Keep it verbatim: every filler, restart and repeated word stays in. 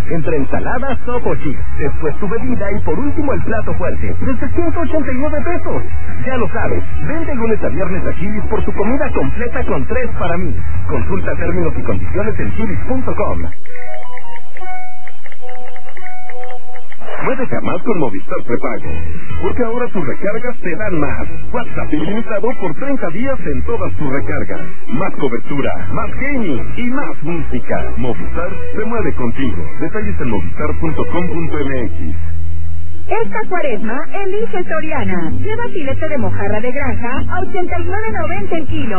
entre ensaladas, Topo Chips, después tu bebida y por último el plato fuerte, desde ciento ochenta y nueve pesos. Ya lo sabes, ven de lunes a viernes a Chili's por tu comida completa con tres para mí. Consulta términos y condiciones en chilis punto com. Muévete a más con Movistar Prepago, porque ahora tus recargas te dan más. WhatsApp ilimitado por treinta días en todas tus recargas. Más cobertura, más gaming y más música. Movistar se mueve contigo. Detalles en movistar punto com punto m x. Esta cuaresma, elige Soriana. Lleva filete de mojarra de granja a ochenta y nueve noventa el kilo.